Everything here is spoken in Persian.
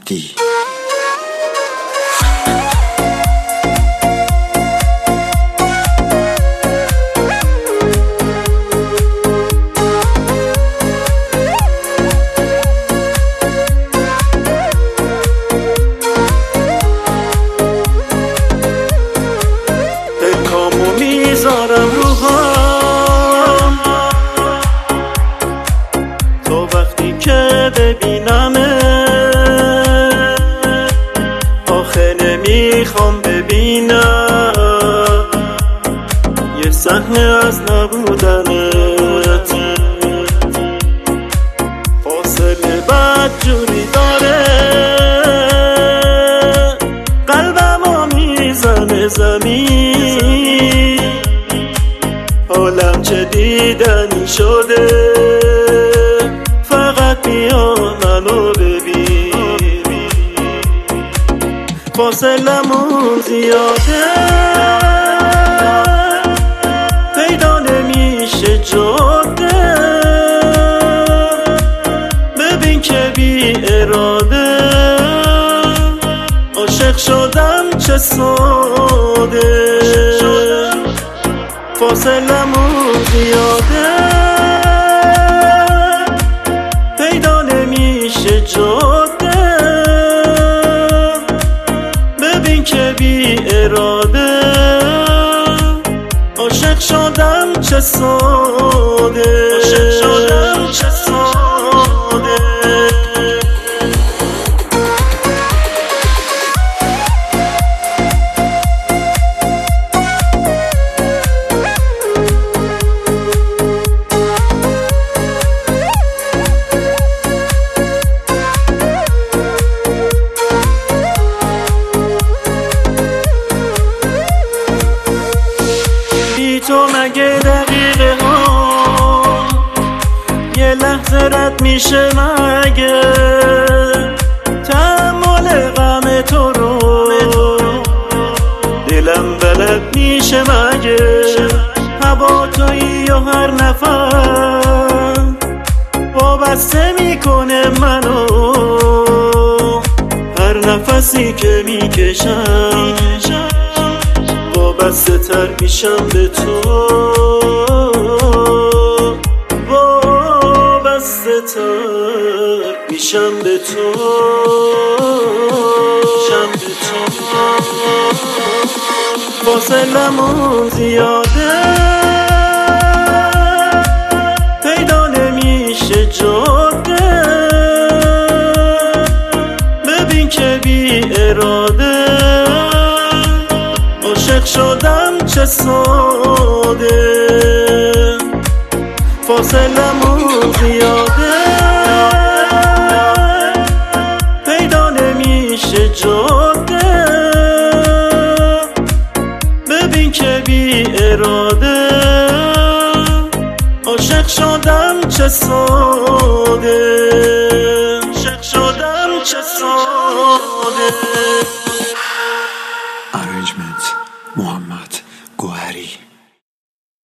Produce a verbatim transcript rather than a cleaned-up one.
مهدی. دلکامو میذارم رو هم تا وقتی که ببینمه، آخه نمیخوام ببینم یه صحنه از نبودنت. فاصله بد جوری داره قلبمو میزنه زمین، حالم چه دیدنی شده، فقط بیا منو ببین. فاصلمون زیاده پیدا نمیشه جاده، ببین که بی اراده عاشق شدم چه ساده. فاصلمون زیاده پیدا نمیشه جاده، ببین که بی اراده عاشق شدم چه ساده. عاشق شدم چه ساده. تو مگه دقیقه ها یه لحظه رد میشه مگه؟ تحمل غم تو رو دلم بلد میشه مگه؟ هوا تویی و هر نفر وابسته میکنه منو، هر نفسی که میکشم وابسته تر میشم به تو، وابسته تر میشم به تو، میشم به تو. فاصلمون زیاده پیدا نمیشه جاده، ببین که بی اراده عاشق شدم چه ساده. فاصلمون زیاده پیدا نمیشه جاده، ببین که بی اراده عاشق شدم چه ساده.